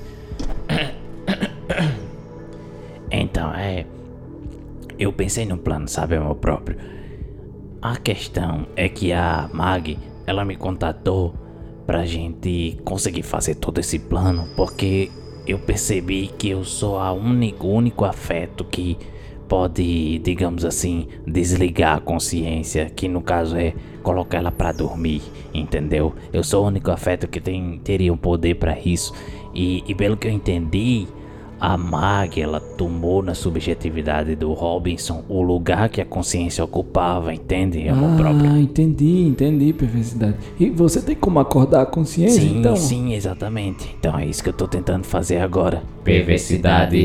Então, eu pensei num plano, sabe, amor próprio? A questão é que a Mag, ela me contatou pra gente conseguir fazer todo esse plano, porque eu percebi que eu sou o único afeto que pode, digamos assim, desligar a consciência, que no caso é colocar ela pra dormir, entendeu? Eu sou o único afeto que teria um poder pra isso, e pelo que eu entendi, a Mag, ela tomou na subjetividade do Robinson o lugar que a consciência ocupava, entende, amor próprio? Entendi, perversidade. E você tem como acordar a consciência, então? Sim, exatamente. Então é isso que eu tô tentando fazer agora. Perversidade,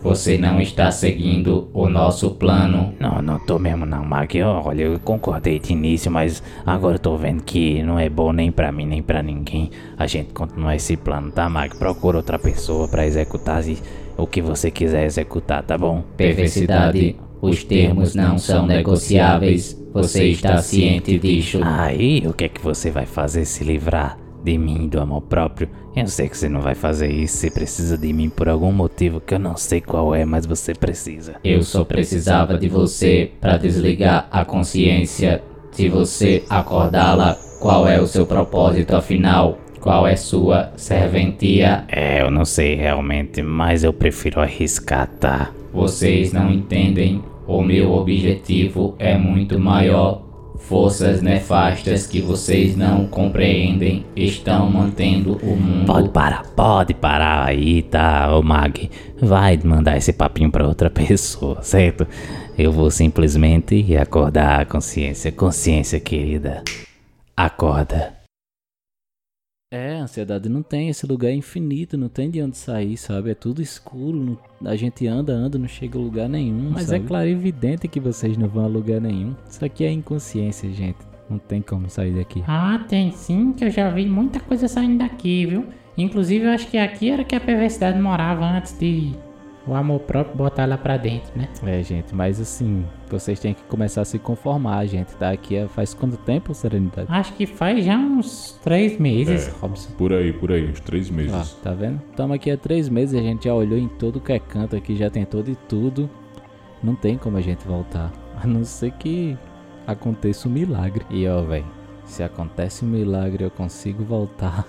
Você não está seguindo o nosso plano. Não tô mesmo não, Mag. Olha, eu concordei de início, mas agora eu tô vendo que não é bom nem pra mim, nem pra ninguém a gente continuar esse plano, tá, Mag? Procura outra pessoa pra executar o que você quiser executar, tá bom? Perversidade, os termos não são negociáveis. Você está ciente disso? Aí, o que é que você vai fazer? Se livrar de mim, do amor próprio? Eu sei que você não vai fazer isso. Você precisa de mim por algum motivo que eu não sei qual é, mas você precisa. Eu só precisava de você para desligar a consciência. Se você acordá-la, qual é o seu propósito afinal? Qual é sua serventia? Eu não sei realmente, mas eu prefiro arriscar, tá? Vocês não entendem. O meu objetivo é muito maior. Forças nefastas que vocês não compreendem estão mantendo o mundo. Pode parar aí, tá, ô Mag? Vai mandar esse papinho pra outra pessoa, certo? Eu vou simplesmente acordar a consciência. Consciência, querida. Acorda. A ansiedade não tem, esse lugar é infinito, não tem de onde sair, sabe? É tudo escuro, a gente anda, não chega a lugar nenhum, mas sabe? É claro e evidente que vocês não vão a lugar nenhum. Isso aqui é inconsciência, gente. Não tem como sair daqui. Ah, tem sim, que eu já vi muita coisa saindo daqui, viu? Inclusive, eu acho que aqui era que a perversidade morava antes de o amor próprio botar ela pra dentro, né? Gente, mas assim, vocês têm que começar a se conformar, gente, tá? Aqui faz quanto tempo, Serenidade? Acho que faz já uns 3 meses, Robson. Por aí, uns 3 meses. Tá vendo? Estamos aqui há 3 meses, a gente já olhou em todo que é canto aqui, já tentou de tudo. Não tem como a gente voltar, a não ser que aconteça um milagre. E ó, velho, se acontece um milagre eu consigo voltar.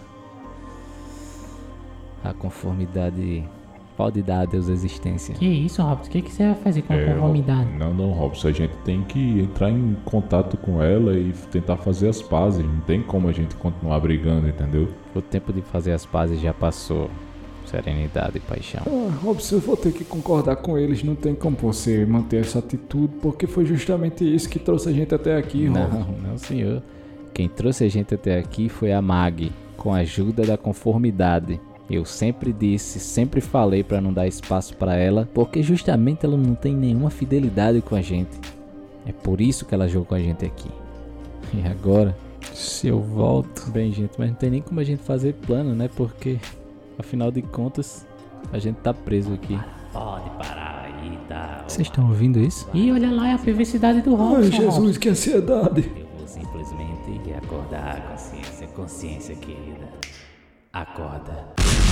A conformidade pode dar adeus à existência. Que isso, Robson? O que você vai fazer com a conformidade? Não, Robson, a gente tem que entrar em contato com ela e tentar fazer as pazes. Não tem como a gente continuar brigando, entendeu? O tempo de fazer as pazes já passou. Serenidade e paixão. Robson, eu vou ter que concordar com eles. Não tem como você manter essa atitude, porque foi justamente isso que trouxe a gente até aqui, Robson. Não, senhor. Quem trouxe a gente até aqui foi a Mag, com a ajuda da conformidade. Eu sempre disse, sempre falei pra não dar espaço pra ela, porque justamente ela não tem nenhuma fidelidade com a gente. É por isso que ela jogou com a gente aqui. E agora, se eu volto... Bem, gente, mas não tem nem como a gente fazer plano, né? Porque, afinal de contas, a gente tá preso aqui. Pode parar aí, tá? Vocês estão ouvindo isso? Ih, olha lá, é a perversidade do Robson. Ai, Jesus, que ansiedade. Eu vou simplesmente acordar a consciência. Consciência, querida. Acorda.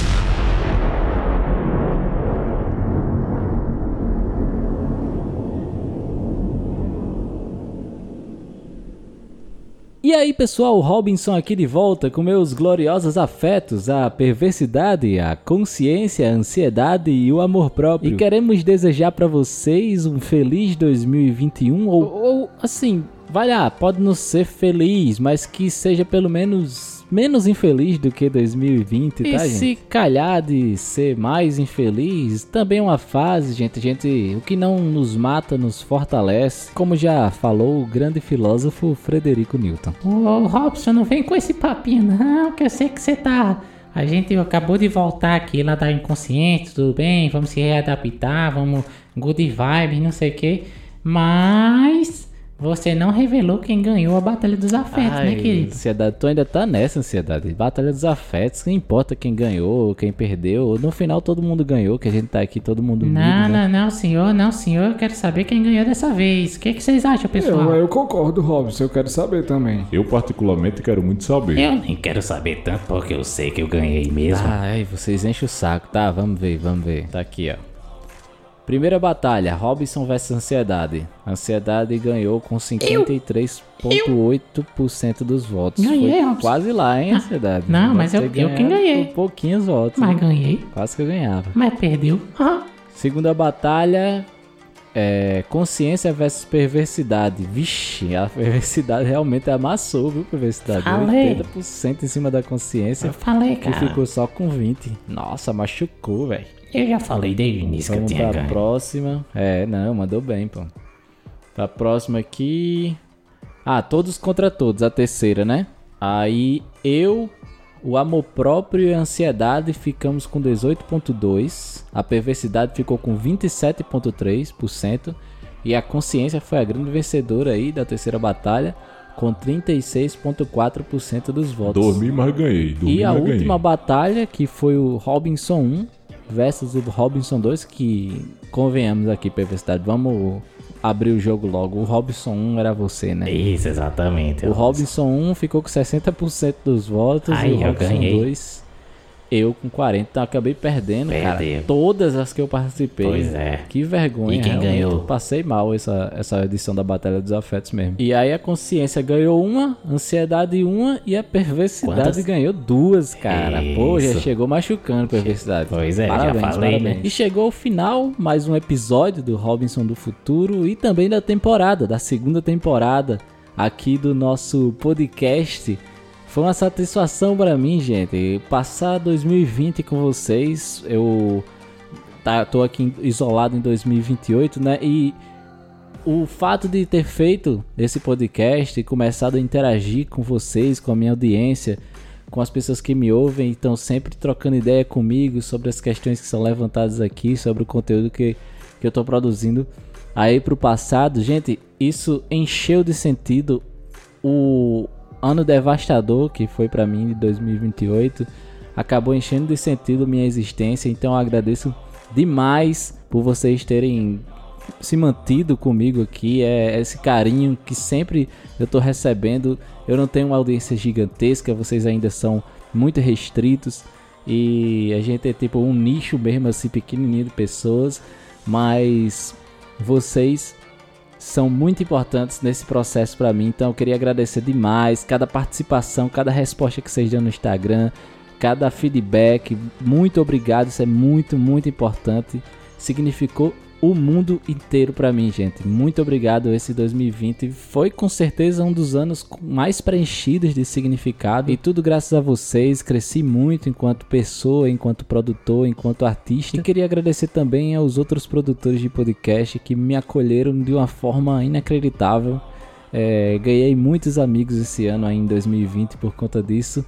E aí pessoal, Robinson aqui de volta com meus gloriosos afetos, a perversidade, a consciência, a ansiedade e o amor próprio. E queremos desejar pra vocês um feliz 2021 ou assim, vai lá, pode não ser feliz, mas que seja pelo menos infeliz do que 2020, tá, gente? E se calhar de ser mais infeliz, também é uma fase, gente. O que não nos mata, nos fortalece. Como já falou o grande filósofo Frederico Newton. Ô, Robson, não vem com esse papinho não, que eu sei que você tá... A gente acabou de voltar aqui lá da inconsciente, tudo bem, vamos se readaptar, vamos good vibe, não sei o que. Mas... você não revelou quem ganhou a Batalha dos Afetos, né, querido? Ansiedade, tu ainda tá nessa, ansiedade. Batalha dos Afetos, não importa quem ganhou, quem perdeu. No final todo mundo ganhou, que a gente tá aqui, todo mundo unido, né? Não, senhor. Eu quero saber quem ganhou dessa vez. O que vocês acham, pessoal? Eu concordo, Robson. Eu quero saber também. Eu particularmente quero muito saber. Eu nem quero saber tanto, porque eu sei que eu ganhei mesmo. Ai, vocês enchem o saco. Tá, vamos ver. Tá aqui, ó. Primeira batalha, Robinson vs Ansiedade. Ansiedade ganhou com 53,8% dos votos. Ganhei, foi Robson. quase lá, hein, Ansiedade? Não, mas eu quem ganhei. Por pouquinhos votos. Mas ganhei. Quase que eu ganhava. Mas perdeu. Segunda batalha, Consciência vs Perversidade. Vixe, a Perversidade realmente amassou, viu, Perversidade? Falei. 80% em cima da Consciência. Eu falei, cara. E ficou só com 20%. Nossa, machucou, velho. Eu já falei desde o início que eu tinha ganho. Vamos pra próxima. Mandou bem, pô. Pra próxima aqui... Todos contra todos, a terceira, né? Aí eu, O amor próprio e a ansiedade ficamos com 18,2%. A perversidade ficou com 27,3%. E a consciência foi a grande vencedora aí da terceira batalha, com 36,4% dos votos. Dormi, mas ganhei. E a última batalha, que foi o Robinson 1 versus o Robinson 2, que convenhamos aqui, perversidade, vamos abrir o jogo logo. O Robinson 1 era você, né? Isso, exatamente. O Robinson 1 ficou com 60% dos votos. Aí, e o eu Robinson ganhei. 2, eu com 40%. Então acabei perdendo, cara. Perdeu. Todas as que eu participei. Pois é. Que vergonha. E quem realmente. ganhou? Passei mal essa edição da Batalha dos Afetos mesmo. E aí a consciência ganhou uma, a ansiedade uma e a perversidade Quantas? ganhou 2, cara. Pô, já Isso. chegou machucando a perversidade. Pois é, Parabéns, já falei, parabéns. né? E chegou o final, mais um episódio do Robinson do Futuro e também da temporada, da segunda temporada aqui do nosso podcast. Foi uma satisfação pra mim, gente, passar 2020 com vocês. Eu tô aqui isolado em 2028, né? E o fato de ter feito esse podcast e começado a interagir com vocês, com a minha audiência, com as pessoas que me ouvem e estão sempre trocando ideia comigo sobre as questões que são levantadas aqui, sobre o conteúdo que eu tô produzindo aí pro passado. Gente, isso encheu de sentido o ano devastador que foi pra mim de 2028. Acabou enchendo de sentido minha existência, então eu agradeço demais por vocês terem se mantido comigo aqui. É esse carinho que sempre eu tô recebendo. Eu não tenho uma audiência gigantesca, vocês ainda são muito restritos e a gente é tipo um nicho mesmo assim pequenininho de pessoas, mas vocês são muito importantes nesse processo pra mim, então eu queria agradecer demais cada participação, cada resposta que vocês dão no Instagram, cada feedback. Muito obrigado, isso é muito, muito importante. Significou o mundo inteiro pra mim, gente. Muito obrigado. Esse 2020 foi com certeza um dos anos mais preenchidos de significado e tudo graças a vocês. Cresci muito enquanto pessoa, enquanto produtor, enquanto artista. E queria agradecer também aos outros produtores de podcast que me acolheram de uma forma inacreditável. Ganhei muitos amigos esse ano aí em 2020 por conta disso.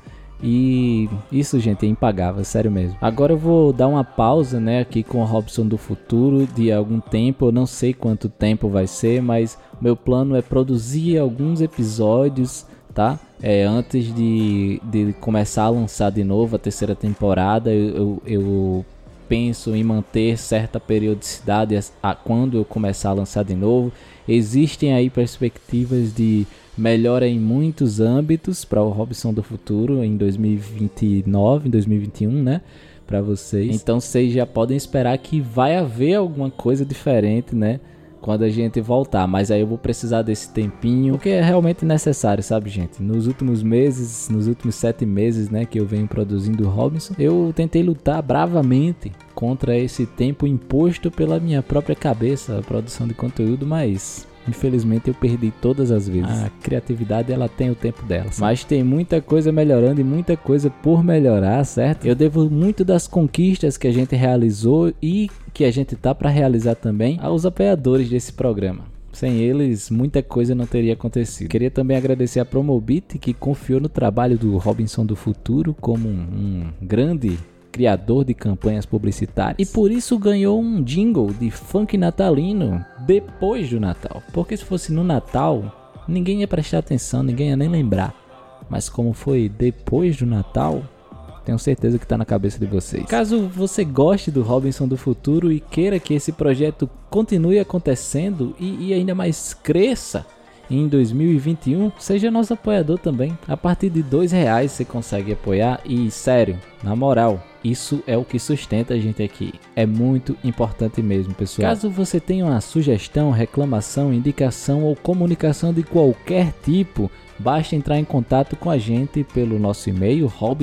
E isso, gente, é impagável, sério mesmo. Agora eu vou dar uma pausa, né, aqui com o Robinson do Futuro de algum tempo. Eu não sei quanto tempo vai ser, mas meu plano é produzir alguns episódios, tá? Antes de começar a lançar de novo a terceira temporada, eu penso em manter certa periodicidade quando eu começar a lançar de novo. Existem aí perspectivas de melhora em muitos âmbitos para o Robinson do Futuro em 2029, em 2021, né? Para vocês. Então vocês já podem esperar que vai haver alguma coisa diferente, né? Quando a gente voltar. Mas aí eu vou precisar desse tempinho, porque é realmente necessário, sabe, gente? Nos últimos meses, nos últimos 7 meses, né, que eu venho produzindo o Robinson, eu tentei lutar bravamente contra esse tempo imposto pela minha própria cabeça, a produção de conteúdo, mas infelizmente eu perdi todas as vezes. A criatividade, ela tem o tempo dela. Mas tem muita coisa melhorando e muita coisa por melhorar, certo? Eu devo muito das conquistas que a gente realizou e que a gente tá para realizar também aos apoiadores desse programa. Sem eles, muita coisa não teria acontecido. Queria também agradecer a Promobit, que confiou no trabalho do Robinson do Futuro como um grande criador de campanhas publicitárias, e por isso ganhou um jingle de funk natalino depois do Natal, porque se fosse no Natal ninguém ia prestar atenção, ninguém ia nem lembrar, mas como foi depois do Natal, tenho certeza que tá na cabeça de vocês. Caso você goste do Robinson do Futuro e queira que esse projeto continue acontecendo e ainda mais cresça em 2021, seja nosso apoiador também. A partir de R$2 você consegue apoiar e, sério, na moral, isso é o que sustenta a gente aqui. É muito importante mesmo, pessoal. Caso você tenha uma sugestão, reclamação, indicação ou comunicação de qualquer tipo, basta entrar em contato com a gente pelo nosso e-mail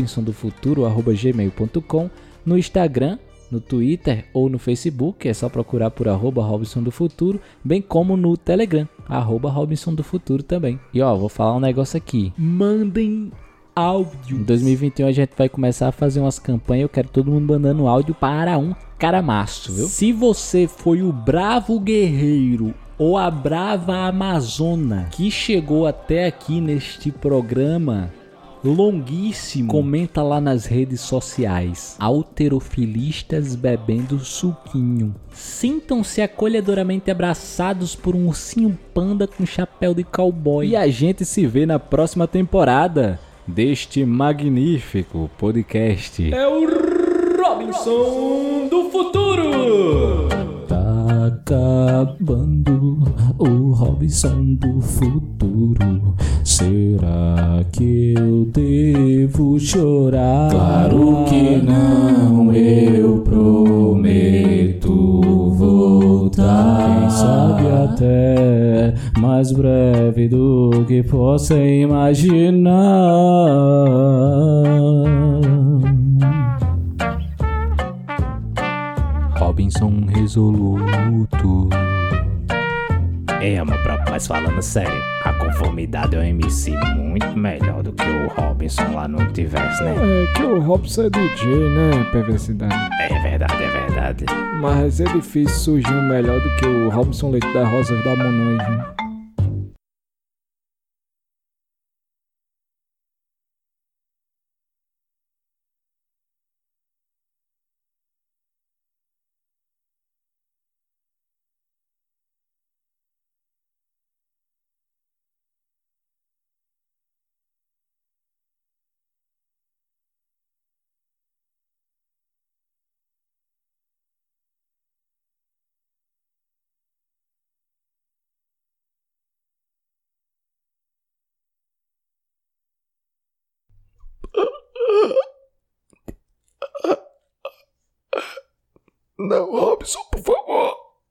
robinsondofuturo@gmail.com, no Instagram, no Twitter ou no Facebook, é só procurar por @Robinson do Futuro, bem como no Telegram, @Robinson do Futuro também. E ó, vou falar um negócio aqui. Mandem áudio. Em 2021 a gente vai começar a fazer umas campanhas, eu quero todo mundo mandando áudio para um caramaço, viu? Se você foi o bravo guerreiro ou a brava amazona que chegou até aqui neste programa, longuíssimo. Comenta lá nas redes sociais. Halterofilistas bebendo suquinho. Sintam-se acolhedoramente abraçados por um ursinho panda com chapéu de cowboy. E a gente se vê na próxima temporada deste magnífico podcast. É o Robinson do futuro! Tá acabando o Robinson do futuro. Será que eu devo chorar? Claro que não, eu prometo voltar. Quem sabe até mais breve do que possa imaginar. Robinson resoluto. Amor, mas falando sério, a conformidade é um MC muito melhor do que o Robinson lá no Multiverso, né? É que o Robson é DJ, né? Perversidade. É verdade. Mas é difícil surgir um melhor do que o Robson Leite da Rosas da Monoi, viu? Não, Robson, por favor.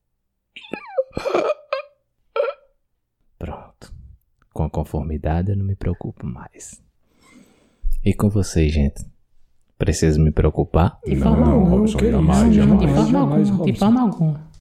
Pronto. Com a conformidade eu não me preocupo mais. E com vocês, gente? Preciso me preocupar? De forma alguma. Não, De forma alguma.